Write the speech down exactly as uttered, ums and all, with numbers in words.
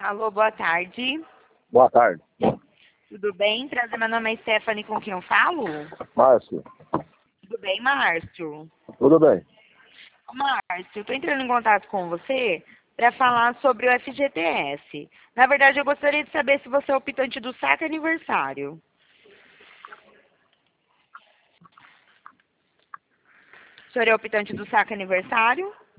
Alô, boa tarde. Boa tarde. Tudo bem? Prazer, meu nome é Stephanie, com quem eu falo? Márcio. Tudo bem, Márcio? Tudo bem. Márcio, eu tô entrando em contato com você para falar sobre o F G T S. Na verdade, eu gostaria de saber se você é optante do saque aniversário. O senhor é optante do saque aniversário?